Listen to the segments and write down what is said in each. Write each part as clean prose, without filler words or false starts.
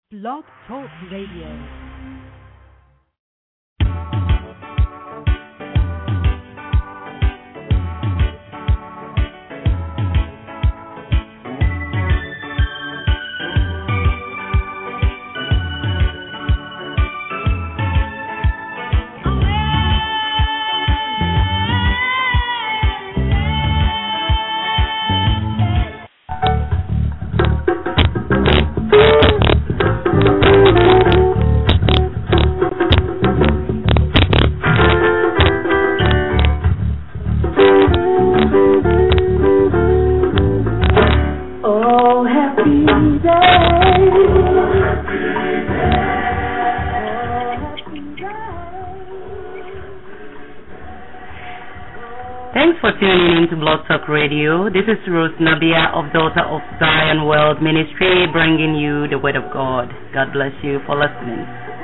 Blog Talk Radio. Thanks for tuning in to Blog Talk Radio. This is Rose Nabia of Daughter of Zion World Ministry bringing you the Word of God. God bless you for listening.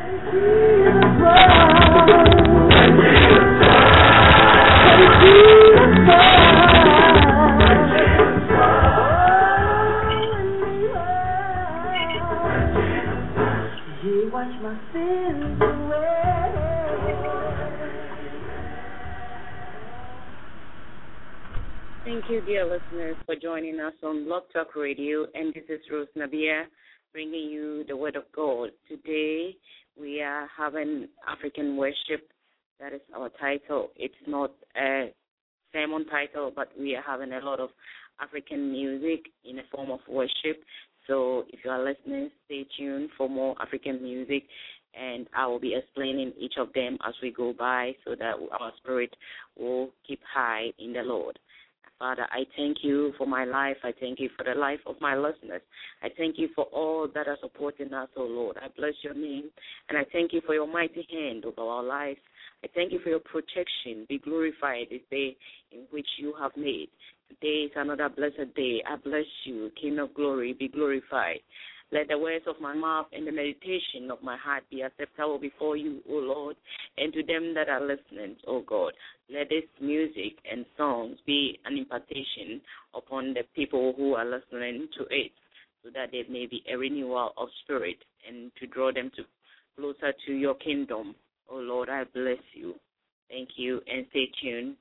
Thank you, dear listeners, for joining us on Blog Talk Radio. And this is Rose Nabia bringing you the Word of God. Today, we are having African worship. That is our title. It's not a sermon title, but we are having a lot of African music in a form of worship. So if you are listening, stay tuned for more African music. And I will be explaining each of them as we go by so that our spirit will keep high in the Lord. Father, I thank you for my life. I thank you for the life of my listeners. I thank you for all that are supporting us, oh Lord. I bless your name, and I thank you for your mighty hand over our lives. I thank you for your protection. Be glorified this day in which you have made. Today is another blessed day. I bless you, King of glory. Be glorified. Let the words of my mouth and the meditation of my heart be acceptable before you, O Lord, and to them that are listening, O God. Let this music and songs be an impartation upon the people who are listening to it, so that there may be a renewal of spirit and to draw them closer to your kingdom. O Lord, I bless you. Thank you, and stay tuned.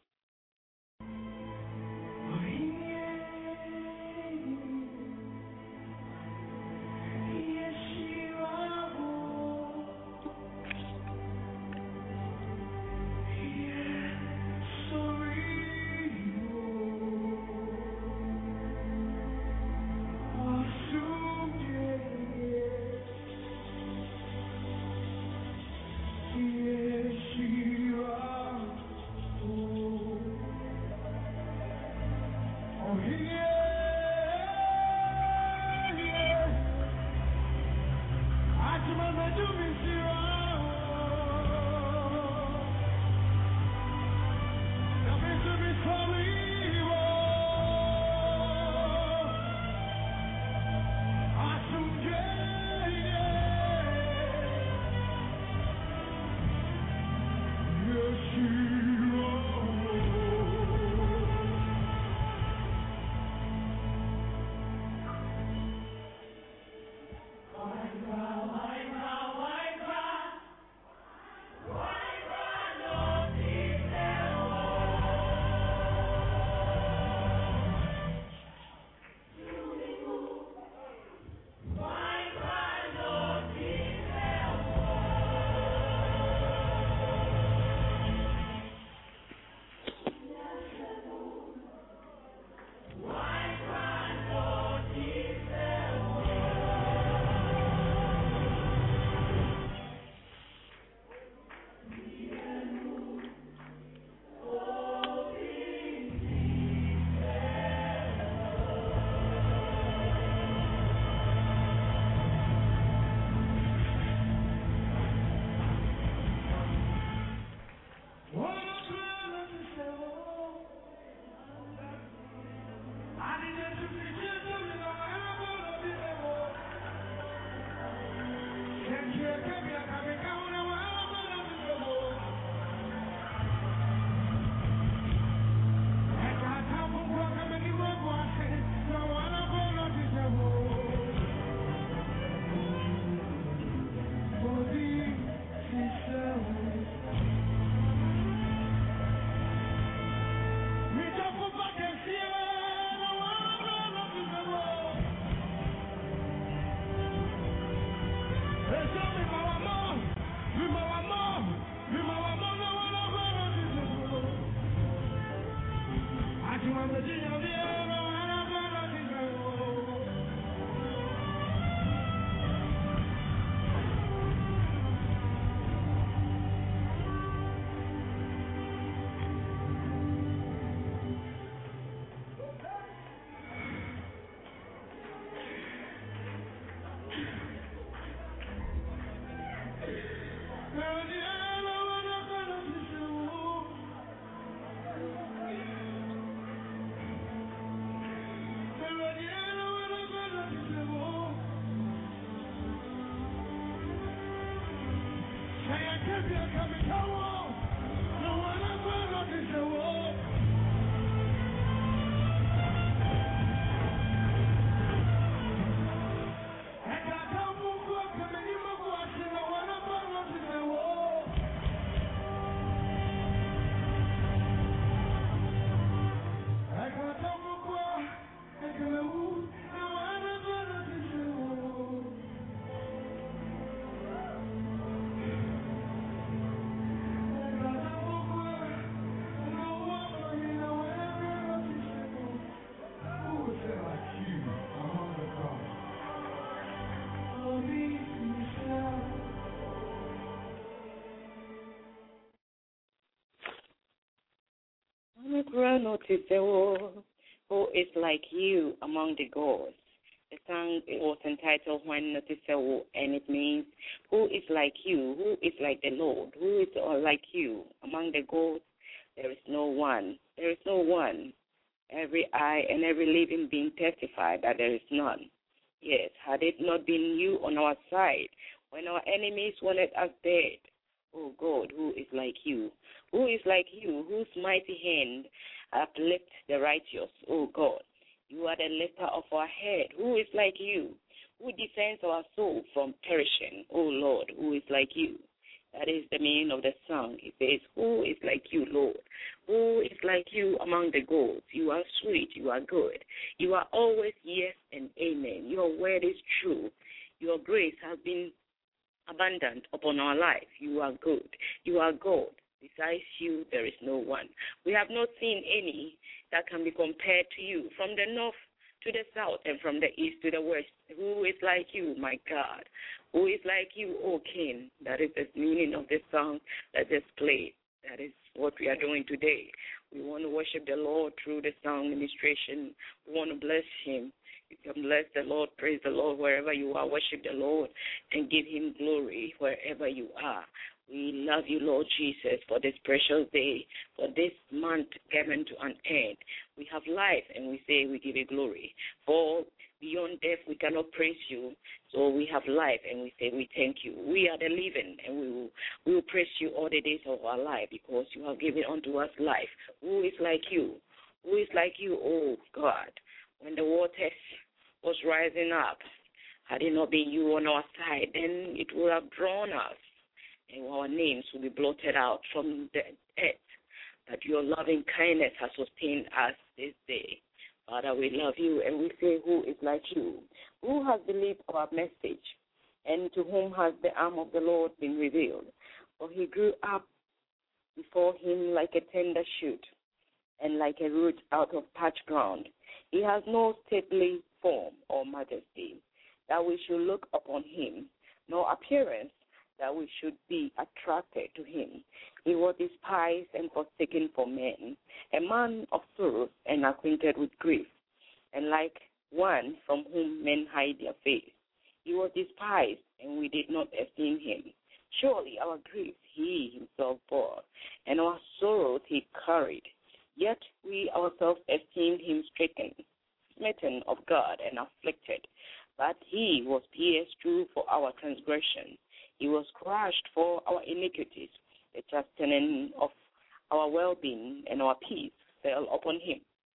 Who is like you among the gods? The song was entitled When Noticeable, and it means, who is like you? Who is like the Lord? Who is like you? Among the gods, there is no one. There is no one. Every eye and every living being testify that there is none. Yes, had it not been you on our side, when our enemies wanted us dead, oh God, who is like you? Who is like you, whose mighty hand uplifts the righteous, oh God? You are the lifter of our head. Who is like you? Who defends our soul from perishing, oh Lord? Who is like you? That is the meaning of the song. It says, who is like you, Lord? Who is like you among the gods? You are sweet, you are good. You are always yes and amen. Your word is true. Your grace has been abundant upon our life. You are good. You are God. Besides you, there is no one. We have not seen any that can be compared to you. From the north to the south and from the east to the west, who is like you, my God? Who is like you, O King? That is the meaning of this song that just played. That is what we are doing today. We want to worship the Lord through the song ministration. We want to bless him. You can bless the Lord, praise the Lord wherever you are. Worship the Lord and give him glory wherever you are. We love you, Lord Jesus, for this precious day, for this month given to an end. We have life, and we say we give you glory. For beyond death, we cannot praise you. So we have life, and we say we thank you. We are the living, and we will praise you all the days of our life because you have given unto us life. Who is like you? Who is like you, oh God? When the waters was rising up, had it not been you on our side, then it would have drawn us, and our names will be blotted out from the earth. That your loving kindness has sustained us this day. Father, we love you, and we say, who is like you? Who has believed our message, and to whom has the arm of the Lord been revealed? For he grew up before him like a tender shoot, and like a root out of parched ground. He has no stately form or majesty, that we should look upon him, nor appearance, that we should be attracted to him. He was despised and forsaken for men, a man of sorrows and acquainted with grief, and like one from whom men hide their face. He was despised, and we did not esteem him. Surely our griefs he himself bore, and our sorrows he carried. Yet we ourselves esteemed him stricken, smitten of God, and afflicted. But he was pierced through for our transgression. He was crushed for our iniquities. The chastening of our well-being and our peace fell upon him.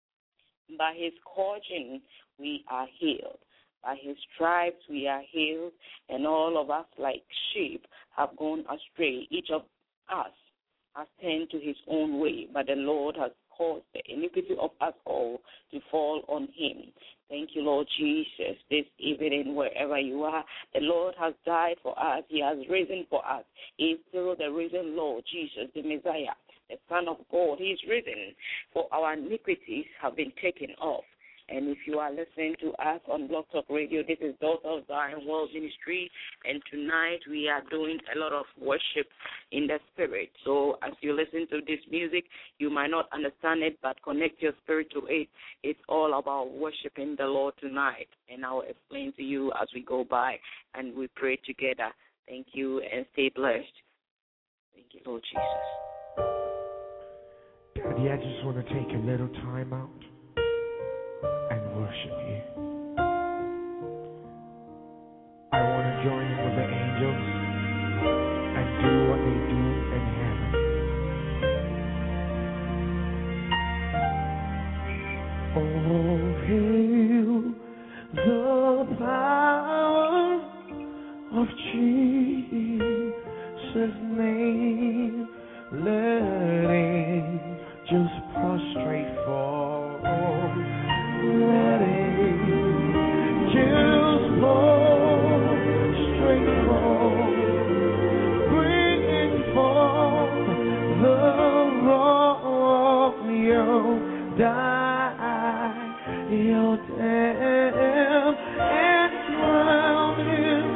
By his scourging we are healed. By his stripes we are healed, and all of us like sheep have gone astray. Each of us has turned to his own way, but the Lord has caused the iniquity of us all to fall on him. Thank you, Lord Jesus, this evening, wherever you are. The Lord has died for us. He has risen for us. He is still the risen Lord Jesus, the Messiah, the Son of God. He is risen, for our iniquities have been taken off. And if you are listening to us on Blog Talk Radio, this is Daughter of Zion World Ministry, and tonight we are doing a lot of worship in the Spirit. So as you listen to this music, you might not understand it, but connect your spirit to it. It's all about worshiping the Lord tonight, and I'll explain to you as we go by, and we pray together. Thank you, and stay blessed. Thank you, Lord Jesus. Daddy, I just want to take a little time out and worship you. I want to join in with the angels and do what they do of Jesus' name, let angels prostrate fall. Let angels prostrate fall, bringing forth the royal diadem and crown him.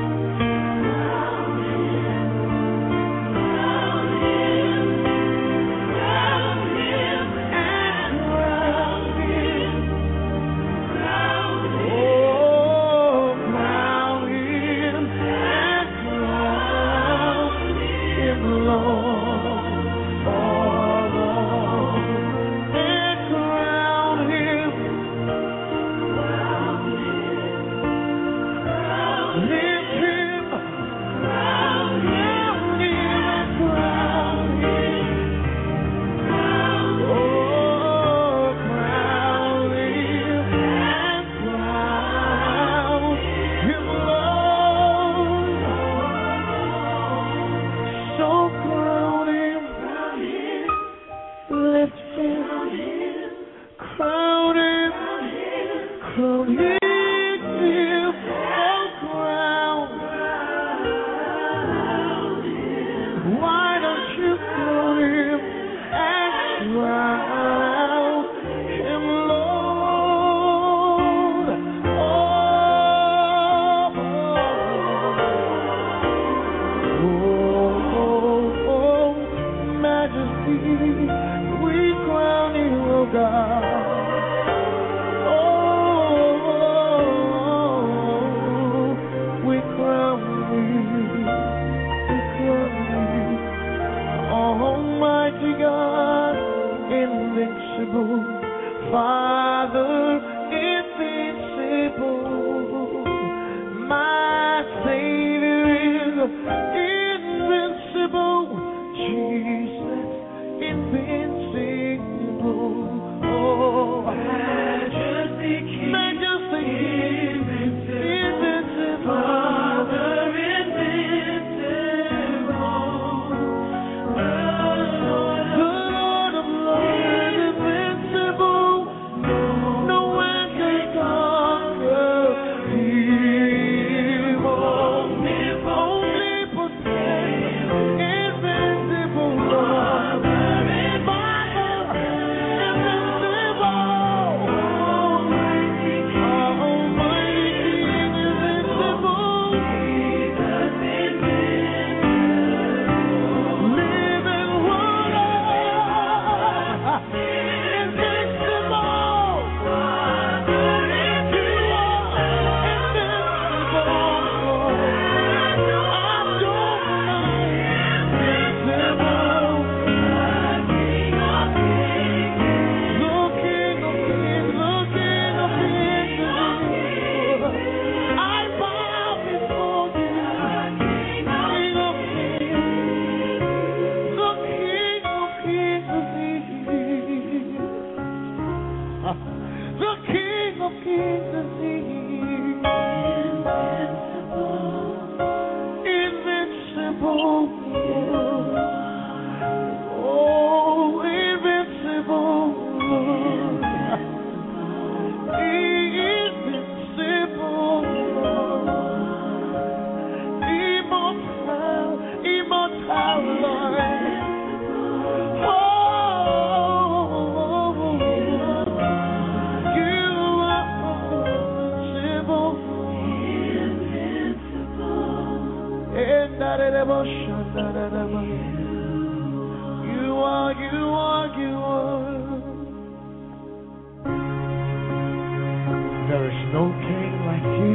There is no king like you.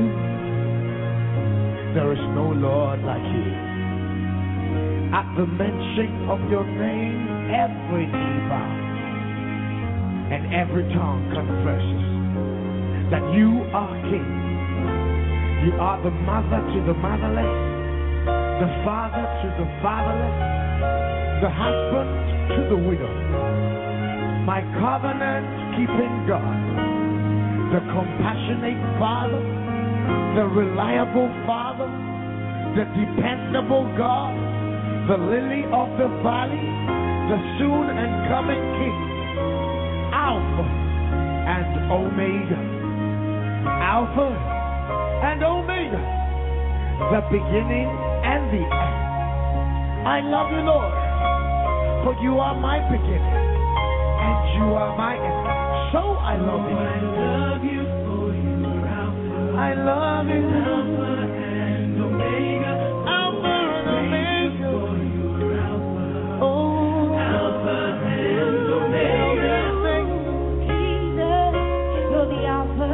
There is no Lord like you. At the mention of your name, every knee bows and every tongue confesses that you are King. You are the mother to the motherless, the father to the fatherless, the husband to the widow, my covenant-keeping God, the compassionate Father, the reliable Father, the dependable God, the lily of the valley, the soon and coming King, Alpha and Omega, Alpha and Omega, the beginning and the end. I love you, Lord, for you are my beginning and you are my end. So I love you. I love you for you are Alpha. I love you. Alpha and Omega. Alpha and Omega. For you are Alpha. Oh, Alpha and Omega. Jesus, you're the Alpha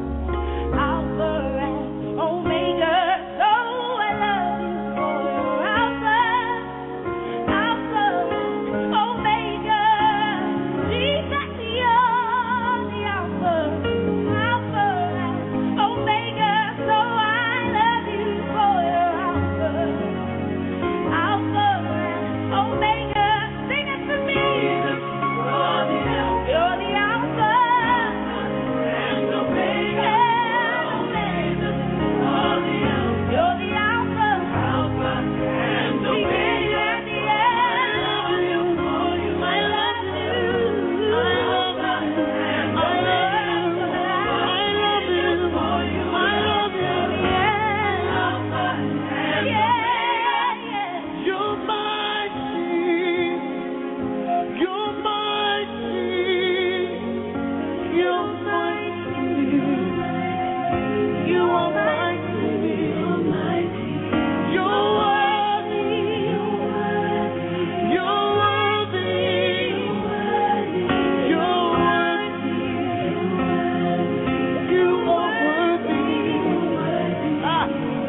and Omega. So I love you for your Alpha and Omega. Jesus, you're the Alpha and Omega. So I love you for your Alpha and Omega. Sing it to me. You're the Alpha and Omega. You're the Alpha and Omega. I love you. I love you. you're my King. You're my King. You're my King. You are my King. You're worthy. You're worthy. You're worthy. You are worthy. Ah.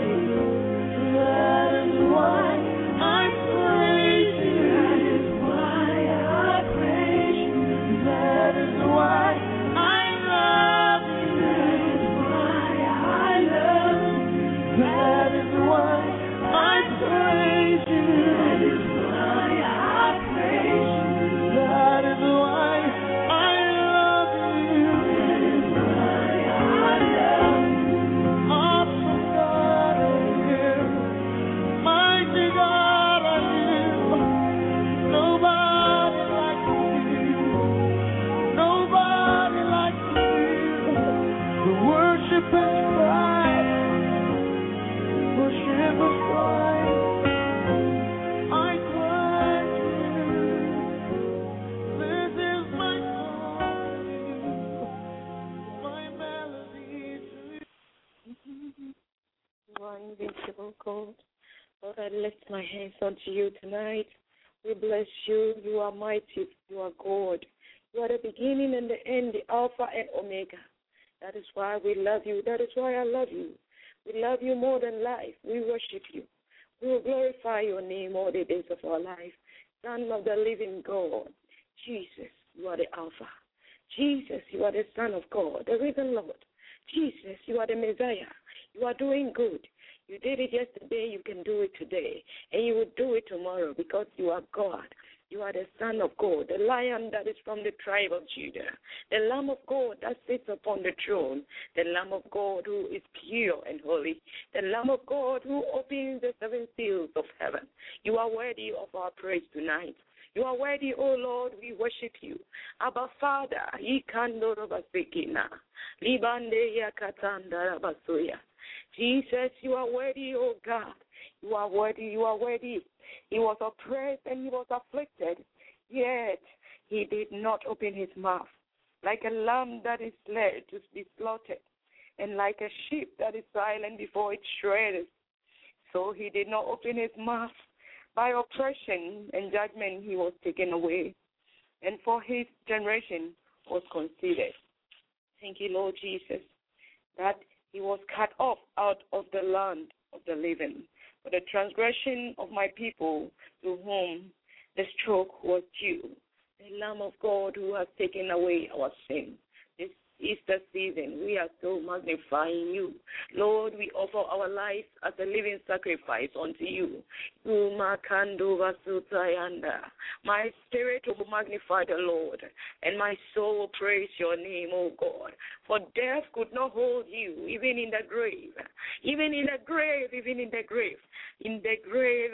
That is why I praise you. That is why I praise you. That is why I love you. That is why I love you. That is why I praise you. That is why I praise you. That is why I love you. That is why I love you. Awesome God I am. Mighty God I am. Nobody like you. Nobody like you. The worship is right. Worship is right. I praise you. This is my song to you. My melody to you. You are invincible, God. Lord, I lift my hands unto you tonight. We bless you. You are mighty. You are God. You are the beginning and the end, the Alpha and Omega. That is why we love you. That is why I love you. We love you more than life. We worship you. We will glorify your name all the days of our life. Son of the living God. Jesus, you are the Alpha. Jesus, you are the Son of God, the risen Lord. Jesus, you are the Messiah. You are doing good. You did it yesterday, you can do it today. And you will do it tomorrow because you are God. You are the Son of God, the Lion that is from the tribe of Judah, the Lamb of God that sits upon the throne, the Lamb of God who is pure and holy, the Lamb of God who opens the seven seals of heaven. You are worthy of our praise tonight. You are worthy, O Lord, we worship you. Abba Father, Jesus, you are worthy, O God. You are worthy, you are worthy. He was oppressed and he was afflicted, yet he did not open his mouth. Like a lamb that is led to be slaughtered, and like a sheep that is silent before its shredders, so he did not open his mouth. By oppression and judgment he was taken away, and for his generation was considered. Thank you, Lord Jesus, that he was cut off out of the land of the living for the transgression of my people, to whom the stroke was due. The Lamb of God who has taken away our sin. This Easter season, we are so magnifying you. Lord, we offer our lives as a living sacrifice unto you. My spirit will magnify the Lord, and my soul will praise your name, O God. For death could not hold you, even in the grave. Even in the grave, even in the grave. In the grave,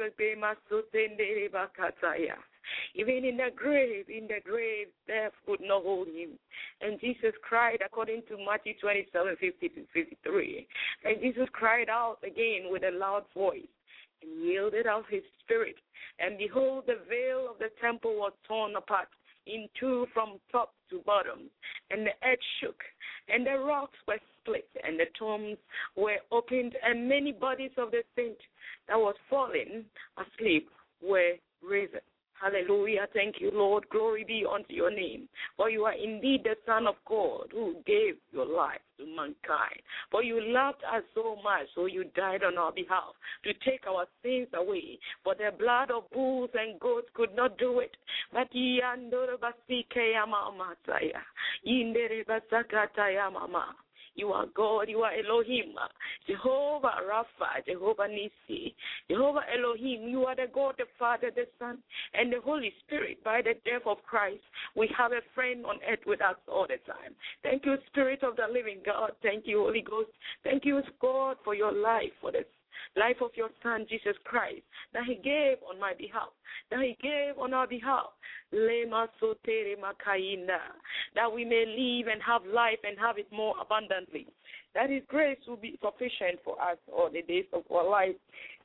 even in the grave, death could not hold him. And Jesus cried according to Matthew 27:50-53. And Jesus cried out again with a loud voice and yielded out his spirit. And behold, the veil of the temple was torn apart in two from top to bottom, and the earth shook, and the rocks were split, and the tombs were opened, and many bodies of the saints that was fallen asleep were risen. Hallelujah. Thank you, Lord. Glory be unto your name. For you are indeed the Son of God who gave your life to mankind. For you loved us so much, so you died on our behalf to take our sins away. For the blood of bulls and goats could not do it. But you are God, you are Elohim, Jehovah Rapha, Jehovah Nissi, Jehovah Elohim. You are the God, the Father, the Son, and the Holy Spirit. By the death of Christ, we have a friend on earth with us all the time. Thank you, Spirit of the living God. Thank you, Holy Ghost. Thank you, God, for your life, for the life of your Son, Jesus Christ, that he gave on my behalf, that he gave on our behalf, that we may live and have life and have it more abundantly. That his grace will be sufficient for us all the days of our life.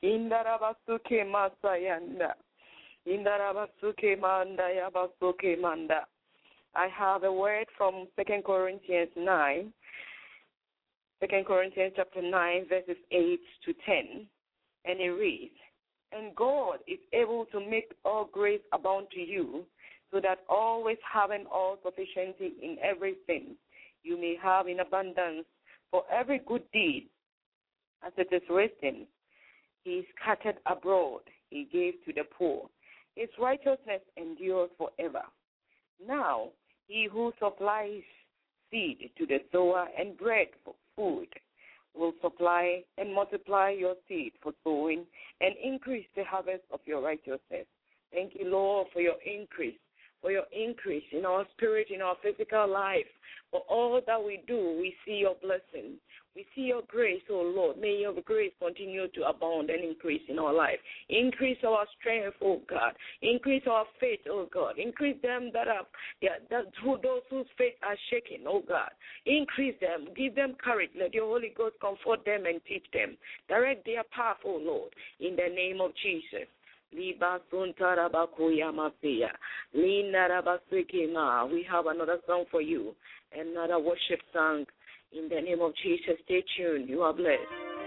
I have a word from 2 Corinthians 9. 2 Corinthians chapter 9, verses 8 to 10, and it reads, And God is able to make all grace abound to you, so that always having all sufficiency in everything, you may have in abundance for every good deed. As it is written, he scattered abroad, he gave to the poor. His righteousness endures forever. Now, he who supplies seed to the sower and bread for food will supply and multiply your seed for sowing and increase the harvest of your righteousness. Thank you, Lord, for your increase in our spirit, in our physical life. For all that we do, we see your blessing. We see your grace, oh Lord. May your grace continue to abound and increase in our life. Increase our strength, oh God. Increase our faith, oh God. Increase them those whose faith are shaking, oh God. Increase them. Give them courage. Let your Holy Ghost comfort them and teach them. Direct their path, oh Lord, in the name of Jesus. We have another song for you, another worship song. In the name of Jesus, stay tuned. You are blessed.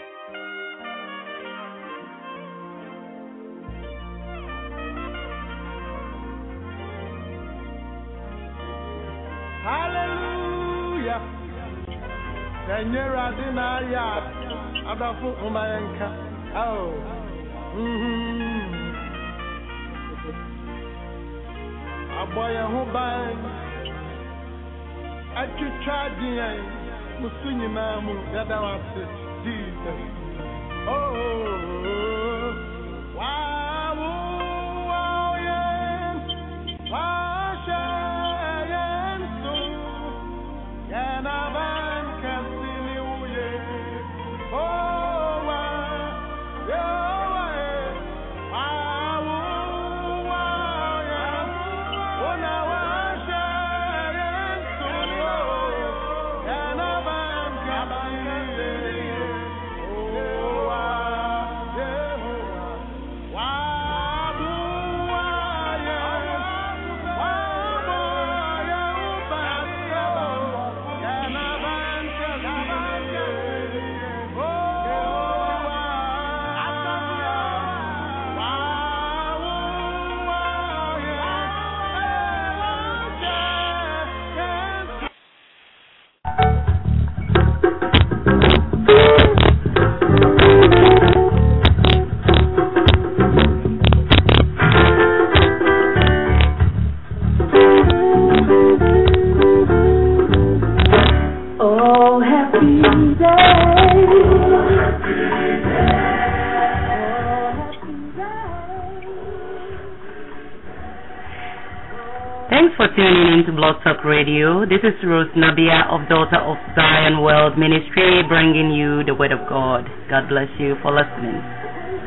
Hallelujah. Señora Dinaya, Adafu Umayanka. Oh. Aboya Hubai, Achuchadian. Musunyi namu yadawase Jesus. Oh, wow, wow, yeah, wow, shayen so, yanavan kasini uye. Oh, wow, yeah, wow, wow, yeah, oh, now wow, shayen so, Thanks for tuning in to Blog Talk Radio. This is Rose Nabia of Daughter of Zion World Ministry, bringing you the Word of God. God bless you for listening.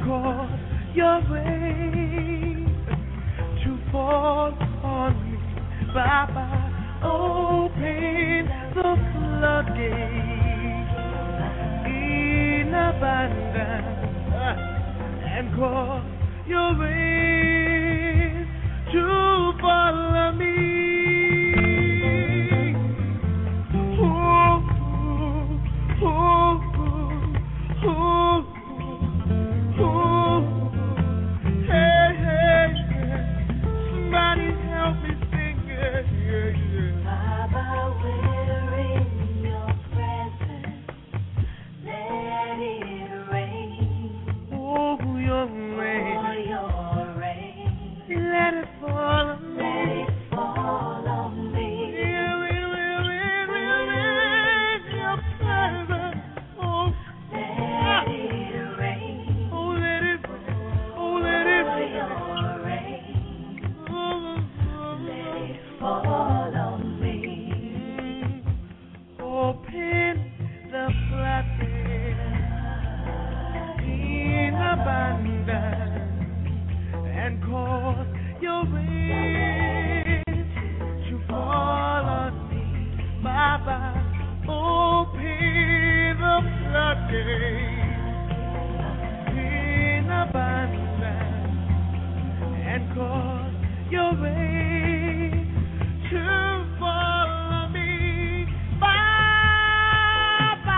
cause your rain to fall on me. Baba, open the floodgates in abundance and cause your rain to fall on me. Hey, hey, yeah. Somebody help me sing it, yeah, yeah. Baba, we're in your presence. Let it rain. Oh, your rain. Oh, your rain. Let it fall on me. Let it fall on me. Yeah, we will in your presence. Oh, Let it rain. oh, let it rain. Oh, let it Oh, rain. your rain. Oh, Let it fall on me. open the floodgates in abundance and cause your rain to fall on me. Baba, open the floodgates in abundance and cause your rain to fall on me. Baba,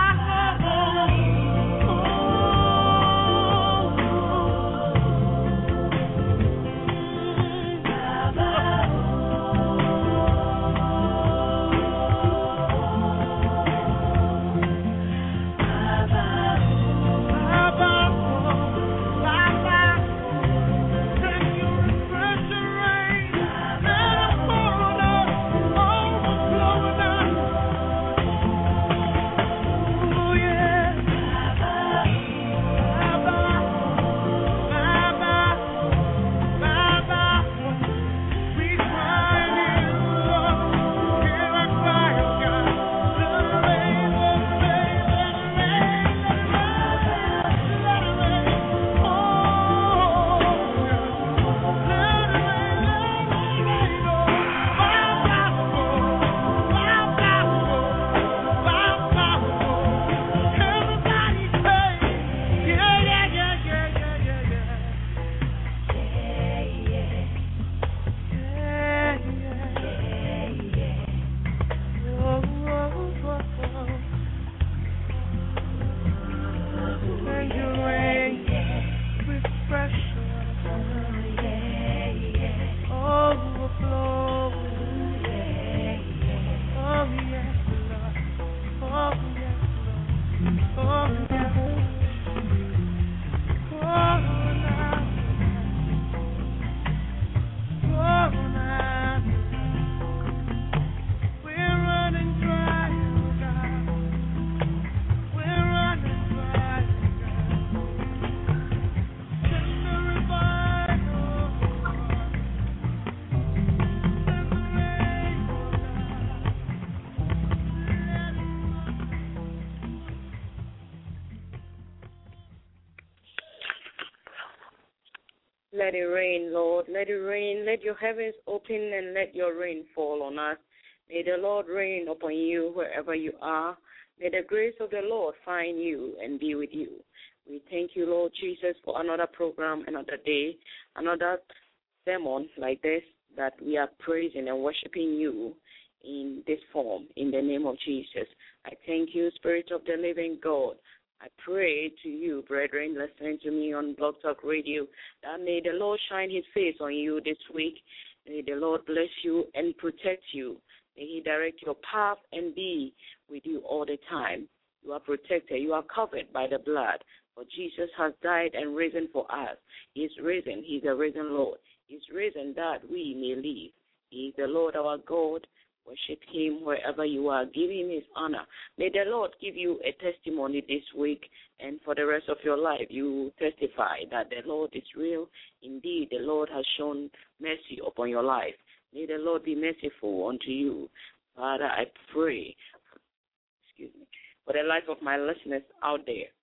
Let it rain, Lord. Let it rain. Let your heavens open and let your rain fall on us. May the Lord rain upon you wherever you are. May the grace of the Lord find you and be with you. We thank you, Lord Jesus, for another program, another day, another sermon like this, that we are praising and worshiping you in this form, in the name of Jesus. I thank you, Spirit of the living God. I pray to you, brethren, listening to me on Blog Talk Radio, that may the Lord shine his face on you this week. May the Lord bless you and protect you. May he direct your path and be with you all the time. You are protected. You are covered by the blood. For Jesus has died and risen for us. He is risen. He is a risen Lord. He is risen that we may live. He is the Lord our God. Worship him wherever you are. Give him his honor. May the Lord give you a testimony this week, and for the rest of your life, you testify that the Lord is real. Indeed, the Lord has shown mercy upon your life. May the Lord be merciful unto you. Father, I pray, for the life of my listeners out there.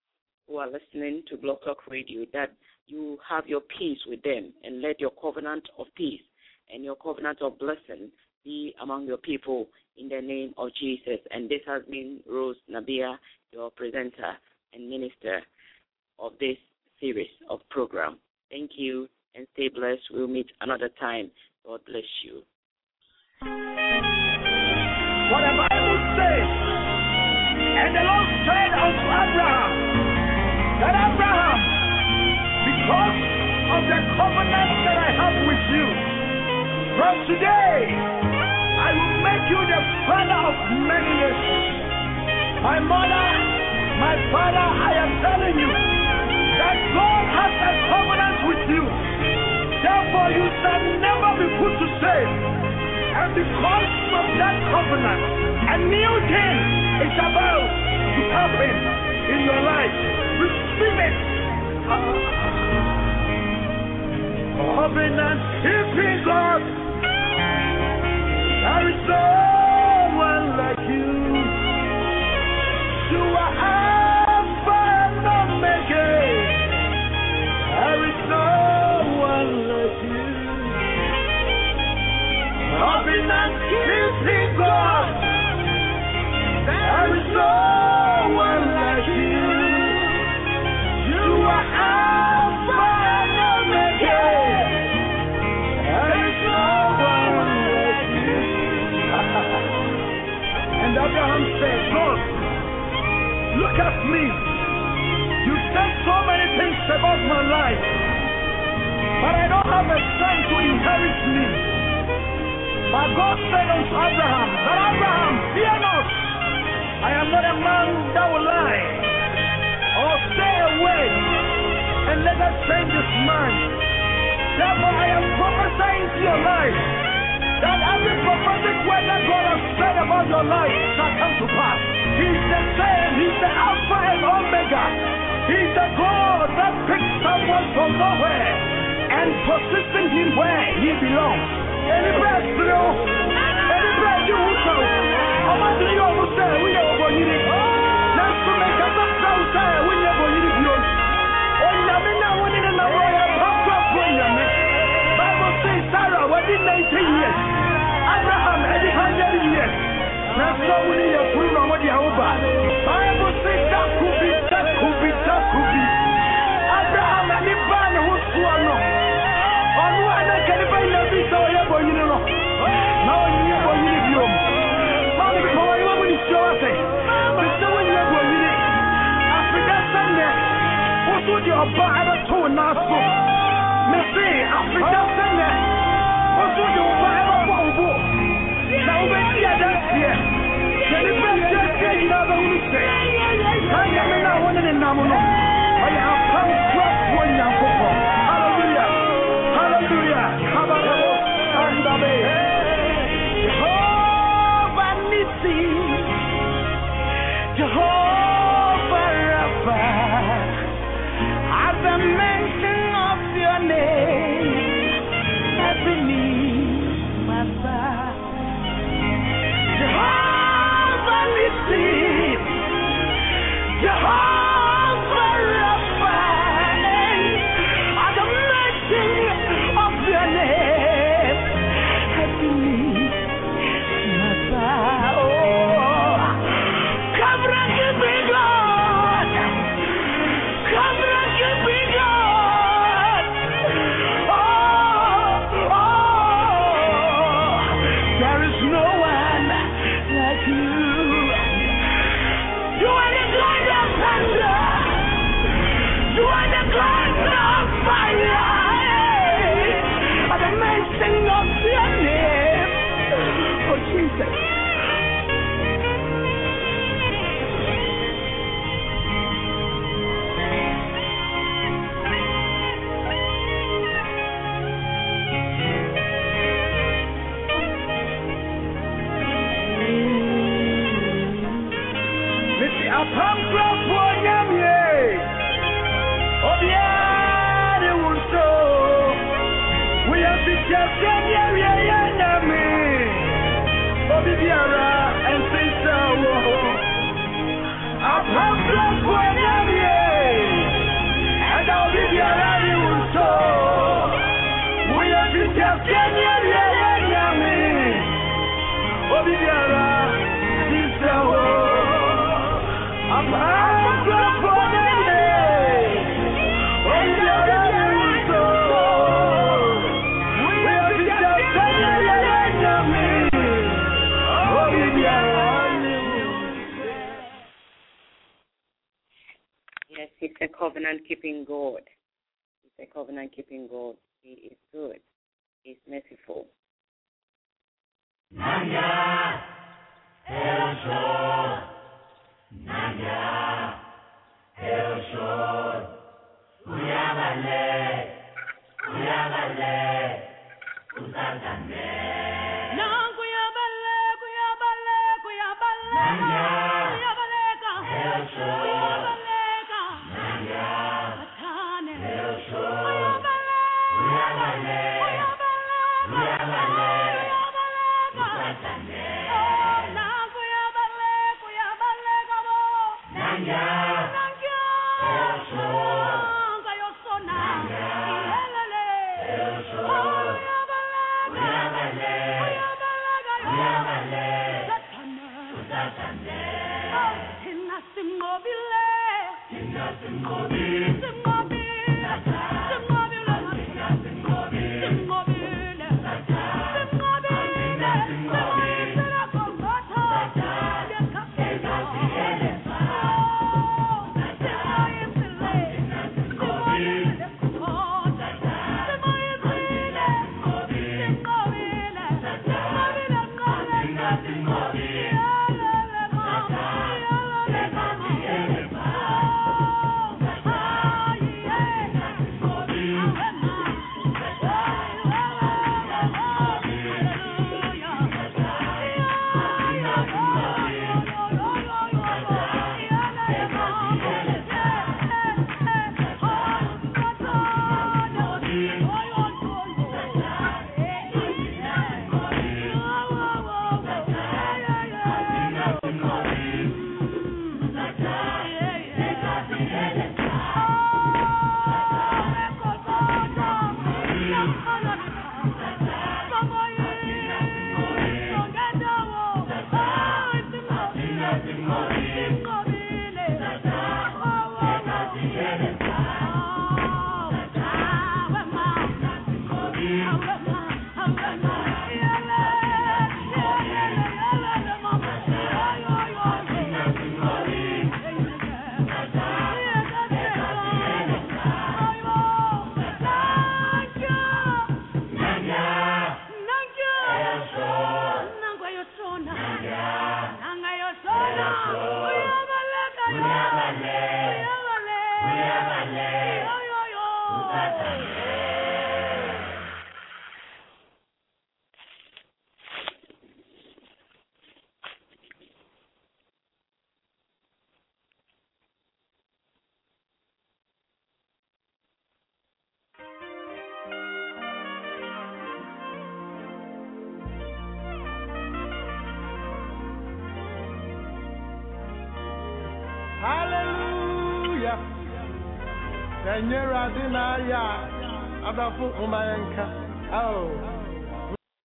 who are listening to Blog Talk Radio that you have your peace with them, and let your covenant of peace and your covenant of blessing be among your people in the name of Jesus. And this has been Rose Nabia, your presenter and minister of this series of program. Thank you and stay blessed. We'll meet another time. God bless you. What the Bible says, and the Lord said unto Abraham, that Abraham, because of the covenant that I have with you, from today I will make you the father of many nations. My mother, my father, I am telling you that God has a covenant with you. Therefore you shall never be put to shame. And because of that covenant, a new thing is about to happen in your life. Receive it. Covenant keeping God. There is no one like you. You are Alpha and Omega. There is no one like you. Covenant keeping God. There is no one like you. You are Alpha and Omega. There is no one like you. And Abraham said, God, look at me. You said so many things about my life, but I don't have a son to inherit me. But God said unto Abraham, that Abraham, fear not. I am not a man that will lie or stay away and let us change his mind. Therefore I am prophesying to your life that every prophetic word that God has said about your life shall come to pass. He's the same. He's the Alpha and Omega. He's the God that picks someone from nowhere and positions him where he belongs. Any breath, you know, any breath you will go. I'm not doing all the same. We know what you need. Let's make us a sound say we know what you need. Oh, Yamina, when in the way, I'm up for Yamin. Bible says Sarah, what did 19 years? Abraham, 100 years. Now, so we need a full of what you have. Bible says that could be, that could be, that could be. Abraham, and the man who's swallowed. On one, I can't find a piece of your boy, you know. Now, you boy, you need you. Father, before you want to show us, but so when you're going to Africa Sunday, what would your father to now? Messi, Africa Sunday, what would your father go? Now, when you are that here, can you just say you know who to say? I am not one in the Namuno. I have come across one young couple. Hallelujah. Hallelujah. Hallelujah. Jehovah Nissi, Jehovah Rapha, at the mention of your name, every knee must bow. Jehovah Nissi, Jehovah Rapha, at the mention of your name, every knee must bow. Covenant keeping God, covenant keeping God. There is no one like you. You are the God of thunder. You are the God of fire. At the mention of your name, oh Jesus. I'm Yes, He's a covenant-keeping God. He's a covenant-keeping God. He is good. He's merciful. Naya, El Shor, Naya, El Shor, Uyabale, Usatane. El Shor, Naya, El Shor, Uyabale. Hallelujah. Señora Dinaya, Abafu Umayanka. Oh.